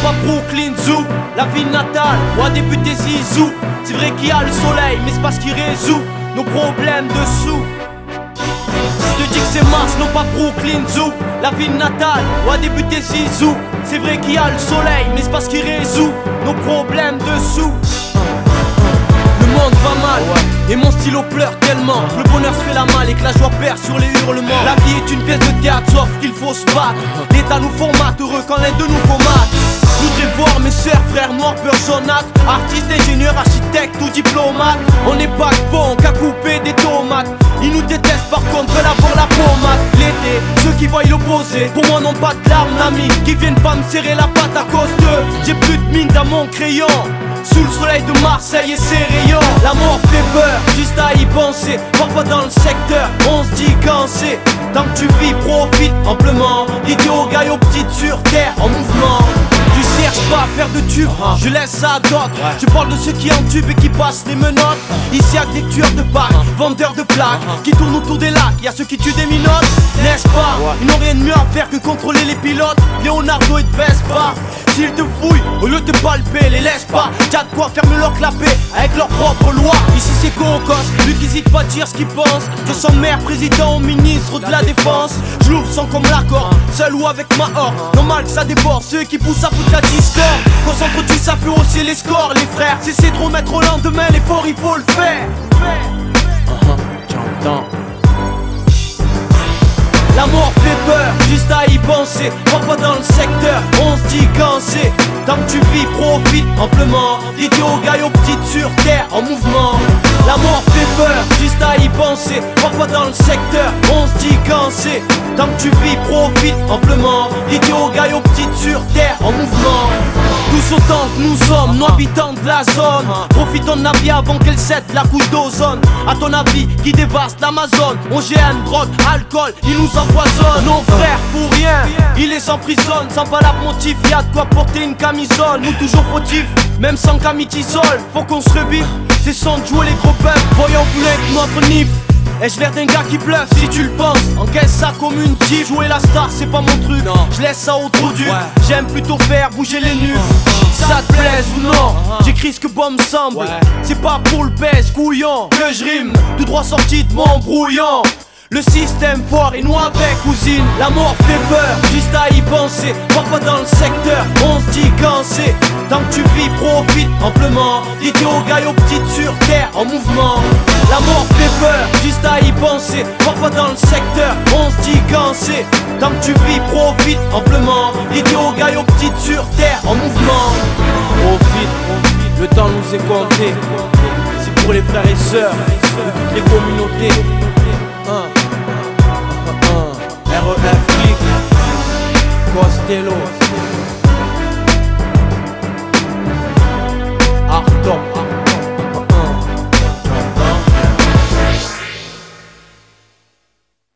pas Brooklyn Zoo, la ville natale, où a débuté Zizou. C'est vrai qu'il y a le soleil, mais c'est pas ce qui résout nos problèmes de sous. Je te dis que c'est Mars, non pas Brooklyn Zoo, la ville natale, où a débuté Zizou. C'est vrai qu'il y a le soleil, mais c'est pas ce qui résout nos problèmes de sous. Le monde va mal, et mon stylo pleure tellement. Le bonheur se fait la malle et que la joie perd sur les hurlements. La vie est une pièce de théâtre, sauf qu'il faut se battre. L'État nous formate, heureux quand l'aide de nous comate. Je voudrais voir mes sœurs, frères noirs, peur jaunâtre. Artistes, ingénieurs, architectes ou diplomates. On n'est pas bon qu'à couper des tomates. Ils nous détestent par contre, veulent avoir la pommade. L'été, ceux qui voient l'opposé, pour moi n'ont pas de larmes d'amis. Qui viennent pas me serrer la patte à cause d'eux. J'ai plus de mine dans mon crayon. Sous le soleil de Marseille et ses rayons. La mort fait peur, juste à y penser. Parfois dans le secteur, on se dit quand c'est. Tant que tu vis, profite amplement. Idiot, gars aux petites sur terre, en mouvement. Je cherche pas à faire de tube, je laisse ça à d'autres. Je parle de ceux qui entubent et qui passent les menottes. Ici y'a des tueurs de bacs, vendeurs de plaques qui tournent autour des lacs, y'a ceux qui tuent des minottes. N'est-ce pas, ils n'ont rien de mieux à faire que contrôler les pilotes. Leonardo et te baisse pas. S'ils te fouillent, au lieu de te palper, les laisse pas. Y'a de quoi fermer leur clapet avec leurs propres lois. Ici c'est Cocos, lui qui hésite pas à dire ce qu'il pense. De son maire, président ou ministre de la défense. Je l'ouvre sans comme l'accord, seul ou avec ma horde. Normal que ça déborde, ceux qui poussent à foutre la discorde. Concentre-tu, ça fait hausser les scores, les frères. Cessez de remettre au lendemain l'effort, il faut le faire. J'entends. La mort fait peur, juste à y penser. Parfois dans le secteur, on se dit quand c'est. Tant que tu vis, profite amplement. Idiot, gars aux petites sur terre, en mouvement. La mort fait peur, juste à y penser. Parfois dans le secteur, on se dit quand c'est. Tant que tu vis, profite amplement. Idiot, gars aux petites sur terre, en mouvement. Tous autant que nous sommes, nous habitants de la zone. Profitons de la vie avant qu'elle cède la couche d'ozone. À ton avis, qui dévaste l'Amazon. OGM, drogue, alcool, ils nous empoisonnent. Nos frères pour rien, ils les emprisonnent. Sans valable motif, y'a de quoi porter une camisole. Nous toujours fautifs, même sans camitisol. Faut qu'on se rebiffe, c'est sans de jouer les gros peuples. Voyons plus que notre nif. Ai-je l'air d'un gars qui bluffe si tu le penses? Encaisse ça comme une tige. Jouer la star c'est pas mon truc, je laisse ça au trou dur. J'aime plutôt faire bouger les nuls. Ça te plaise ou non, j'écris ce que bon me semble. C'est pas pour le pèse couillon que je rime, tout droit sorti de mon brouillon. Le système fort et nous avec cousine. La mort fait peur, juste à y penser. Parfois dans le secteur, on se dit quand c'est. Tant que tu vis, profite amplement. Idiot, gars aux petites sur terre, en mouvement. La mort fait peur, juste à y penser. Parfois dans le secteur, on se dit quand c'est. Tant que tu vis, profite amplement. Idiot, gars aux petites sur terre, en mouvement. Profite, le temps nous est compté. C'est pour les frères et sœurs de toutes les communautés. REF Click Costello.